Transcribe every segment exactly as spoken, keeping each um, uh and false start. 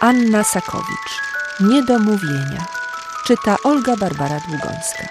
Anna Sakowicz. Niedomówienia. Czyta Olga Barbara Długońska.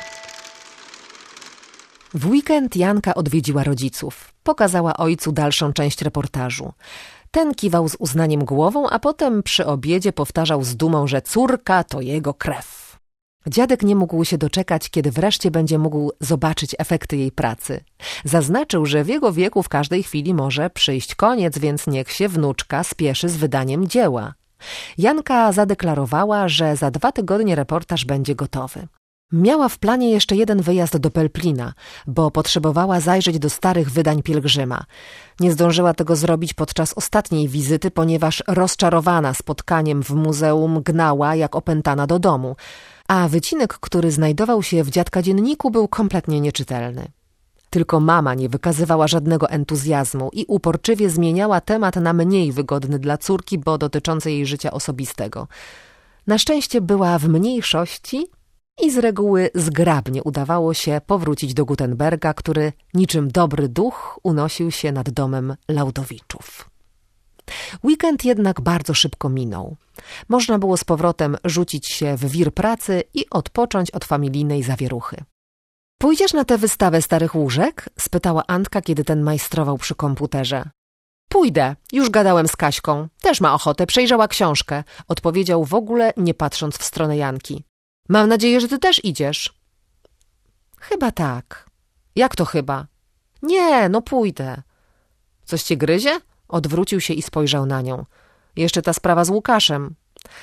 W weekend Janka odwiedziła rodziców. Pokazała ojcu dalszą część reportażu. Ten kiwał z uznaniem głową, a potem przy obiedzie powtarzał z dumą, że córka to jego krew. Dziadek nie mógł się doczekać, kiedy wreszcie będzie mógł zobaczyć efekty jej pracy. Zaznaczył, że w jego wieku w każdej chwili może przyjść koniec, więc niech się wnuczka spieszy z wydaniem dzieła. Janka zadeklarowała, że za dwa tygodnie reportaż będzie gotowy. Miała w planie jeszcze jeden wyjazd do Pelplina, bo potrzebowała zajrzeć do starych wydań Pielgrzyma. Nie zdążyła tego zrobić podczas ostatniej wizyty, ponieważ rozczarowana spotkaniem w muzeum gnała jak opętana do domu, a wycinek, który znajdował się w dziadka dzienniku, był kompletnie nieczytelny. Tylko mama nie wykazywała żadnego entuzjazmu i uporczywie zmieniała temat na mniej wygodny dla córki, bo dotyczący jej życia osobistego. Na szczęście była w mniejszości i z reguły zgrabnie udawało się powrócić do Gutenberga, który niczym dobry duch unosił się nad domem Laudowiczów. Weekend jednak bardzo szybko minął. Można było z powrotem rzucić się w wir pracy i odpocząć od familijnej zawieruchy. Pójdziesz na tę wystawę starych łóżek? Spytała Antka, kiedy ten majstrował przy komputerze. Pójdę, już gadałem z Kaśką. Też ma ochotę, przejrzała książkę. Odpowiedział w ogóle nie patrząc w stronę Janki. Mam nadzieję, że ty też idziesz. Chyba tak. Jak to chyba? Nie, no pójdę. Coś cię gryzie? Odwrócił się i spojrzał na nią. Jeszcze ta sprawa z Łukaszem.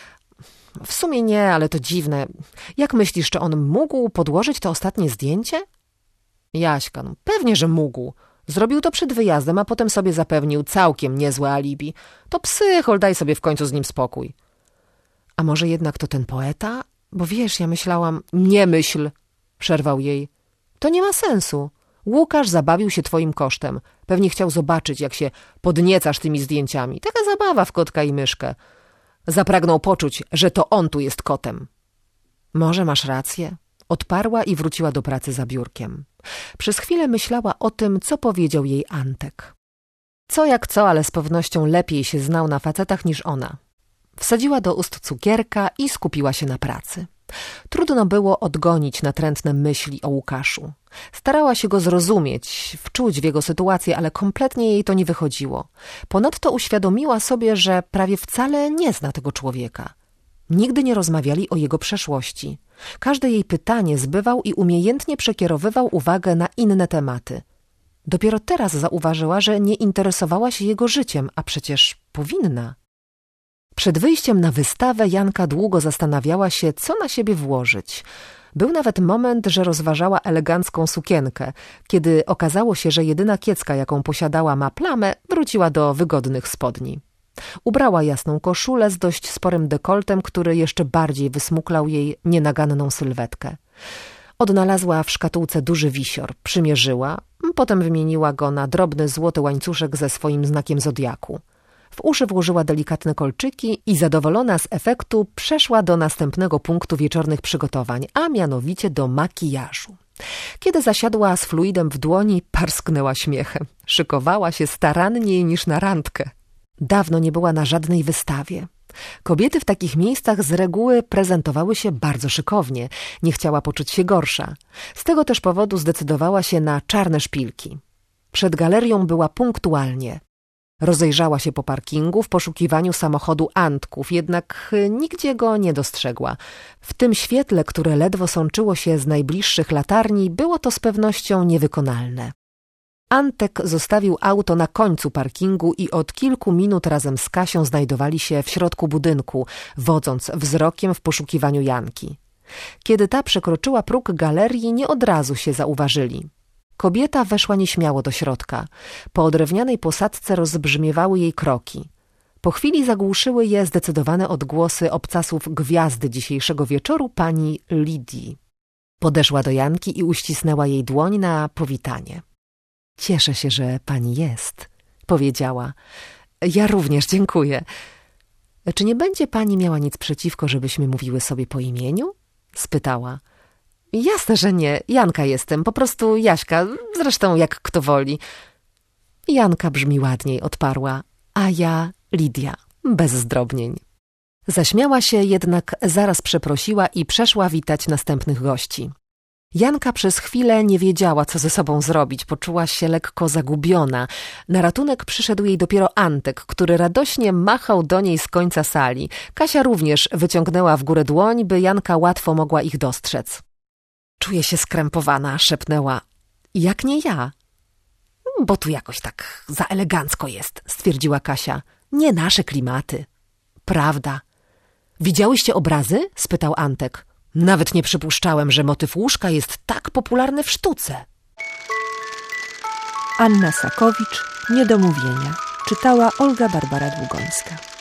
W sumie nie, ale to dziwne. Jak myślisz, czy on mógł podłożyć to ostatnie zdjęcie? Jaśka, no pewnie, że mógł. Zrobił to przed wyjazdem, a potem sobie zapewnił całkiem niezłe alibi. To psychol, daj sobie w końcu z nim spokój. A może jednak to ten poeta? Bo wiesz, ja myślałam... Nie myśl, przerwał jej. To nie ma sensu. Łukasz zabawił się twoim kosztem. Pewnie chciał zobaczyć, jak się podniecasz tymi zdjęciami. Taka zabawa w kotka i myszkę. Zapragnął poczuć, że to on tu jest kotem. Może masz rację. Odparła i wróciła do pracy za biurkiem. Przez chwilę myślała o tym, co powiedział jej Antek. Co jak co, ale z pewnością lepiej się znał na facetach niż ona. Wsadziła do ust cukierka i skupiła się na pracy. Trudno było odgonić natrętne myśli o Łukaszu. Starała się go zrozumieć, wczuć w jego sytuację, ale kompletnie jej to nie wychodziło. Ponadto uświadomiła sobie, że prawie wcale nie zna tego człowieka. Nigdy nie rozmawiali o jego przeszłości. Każde jej pytanie zbywał i umiejętnie przekierowywał uwagę na inne tematy. Dopiero teraz zauważyła, że nie interesowała się jego życiem, a przecież powinna. Przed wyjściem na wystawę Janka długo zastanawiała się, co na siebie włożyć. Był nawet moment, że rozważała elegancką sukienkę. Kiedy okazało się, że jedyna kiecka, jaką posiadała, ma plamę, wróciła do wygodnych spodni. Ubrała jasną koszulę z dość sporym dekoltem, który jeszcze bardziej wysmuklał jej nienaganną sylwetkę. Odnalazła w szkatułce duży wisior, przymierzyła, potem wymieniła go na drobny złoty łańcuszek ze swoim znakiem zodiaku. W uszy włożyła delikatne kolczyki i zadowolona z efektu przeszła do następnego punktu wieczornych przygotowań, a mianowicie do makijażu. Kiedy zasiadła z fluidem w dłoni, parsknęła śmiechem. Szykowała się staranniej niż na randkę. Dawno nie była na żadnej wystawie. Kobiety w takich miejscach z reguły prezentowały się bardzo szykownie. Nie chciała poczuć się gorsza. Z tego też powodu zdecydowała się na czarne szpilki. Przed galerią była punktualnie. Rozejrzała się po parkingu w poszukiwaniu samochodu Antków, jednak nigdzie go nie dostrzegła. W tym świetle, które ledwo sączyło się z najbliższych latarni, było to z pewnością niewykonalne. Antek zostawił auto na końcu parkingu i od kilku minut razem z Kasią znajdowali się w środku budynku, wodząc wzrokiem w poszukiwaniu Janki. Kiedy ta przekroczyła próg galerii, nie od razu się zauważyli. Kobieta weszła nieśmiało do środka. Po drewnianej posadzce rozbrzmiewały jej kroki. Po chwili zagłuszyły je zdecydowane odgłosy obcasów gwiazdy dzisiejszego wieczoru, pani Lidii. Podeszła do Janki i uścisnęła jej dłoń na powitanie. Cieszę się, że pani jest, powiedziała. Ja również dziękuję. Czy nie będzie pani miała nic przeciwko, żebyśmy mówiły sobie po imieniu? Spytała. Jasne, że nie. Janka jestem, po prostu Jaśka, zresztą jak kto woli. Janka brzmi ładniej, odparła, a ja Lidia, bez zdrobnień. Zaśmiała się, jednak zaraz przeprosiła i przeszła witać następnych gości. Janka przez chwilę nie wiedziała, co ze sobą zrobić, poczuła się lekko zagubiona. Na ratunek przyszedł jej dopiero Antek, który radośnie machał do niej z końca sali. Kasia również wyciągnęła w górę dłoń, by Janka łatwo mogła ich dostrzec. Czuję się skrępowana, szepnęła. Jak nie ja? Bo tu jakoś tak za elegancko jest, stwierdziła Kasia. Nie nasze klimaty. Prawda. Widziałyście obrazy? Spytał Antek. Nawet nie przypuszczałem, że motyw łóżka jest tak popularny w sztuce. Anna Sakowicz, Niedomówienia. Czytała Olga Barbara Długońska.